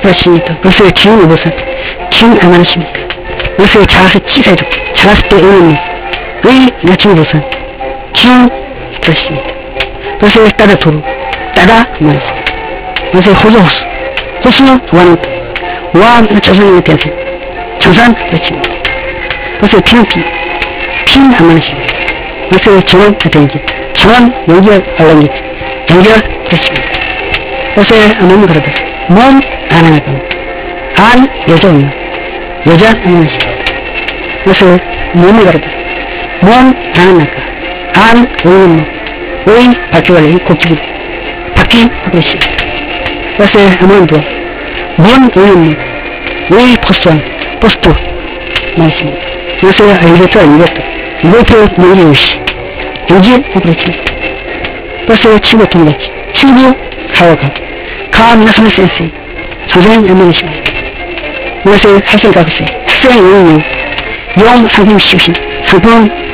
오프라십니다. 그래서 기운이 무슨 기운 얼마나십니까? 그래서 자라서 찌세죠. 자랐을 때 의원님 의 나중에 무슨 기운 오프라십니다. 그래서 따라 도루 따라 말했습니다. 그래서 호수 원한다. 와 조선에 대해서 조선 그렇습니다. 그래서 피 얼마나십니까? 그래서 정원 된기 정원 연결하려니 연결 그렇습니다. 그래서 몸이 그러다 몸 안 하나 겁니다. 안 여자입니다. 여자 얼마나십니까? 그래서 몸이 그러다 몸 안 하나까 안 의원 의 바뀌어가려니 곡기부 바뀐 그렇습니다. 그래서 아무도 몸 의원 의 포스트 말씀입니다. 그래서 이것도 문제의식 연질 그렇습니다. 그래서 친구 동같이 친구 가와 나서는 센스 선생님 연명이십니다. 그래서 학생 가겠어요. 학생 용 상품 시우신 상품